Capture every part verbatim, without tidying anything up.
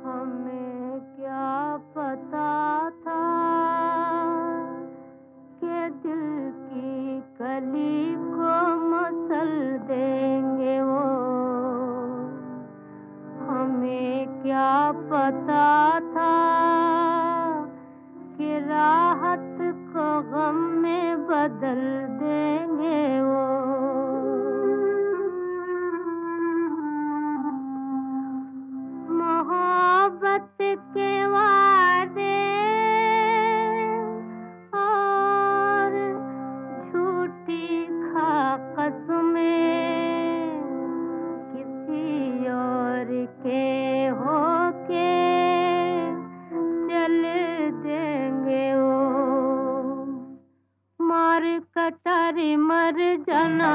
हमें क्या पता था कि दिल की कली को मसल देंगे वो। हमें क्या पता था कि राहत को गम में बदल देंगे वो। मोहब्बत के वादे और झूठी खा कसमें किसी और के होके चल देंगे वो। मार कटारी मर जाना,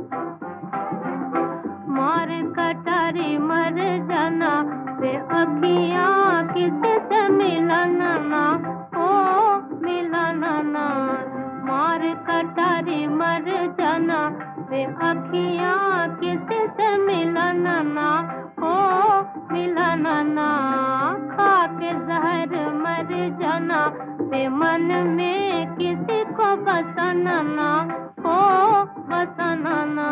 मार कटारी मर जाना, वे अखियाँ किसी से मिलाना ना, ओ मिलाना ना। मार कटारी मर जाना, वे अखियाँ किसी से मिलाना ना, ओ मिलाना ना। खा के जहर मर जाना, वे मन में किसी को बसाना ना, ओ बसाना ना।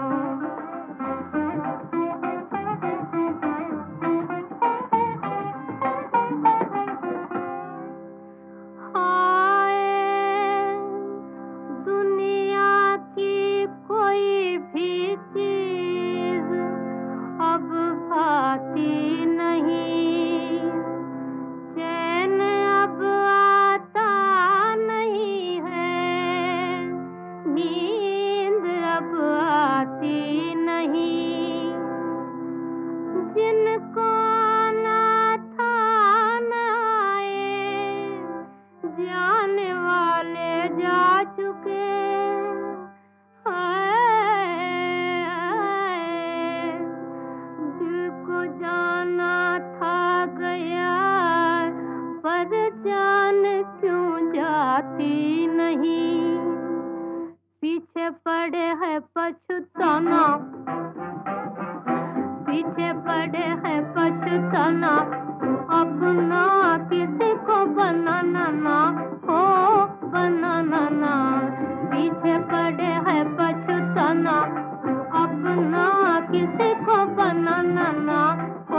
दुनिया की कोई भी चीज अब भाती नहीं, चैन अब आता नहीं है, नींद अब आती नहीं। जिनको आना था न आए, जाने वाले जा चुके। हाय हाय, दिल को जाना था गया, पर जान क्यों जाती नहीं। पीछे पड़े है पछताना, पीछे पड़े है पछताना, अपना किसी को बनाना ना, हो बनाना ना। पीछे पड़े है पछताना, अपना किसी को बनाना ना, हो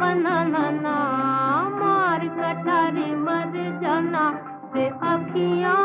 बनाना ना। मार कटारी मर जाना, वे अखियाँ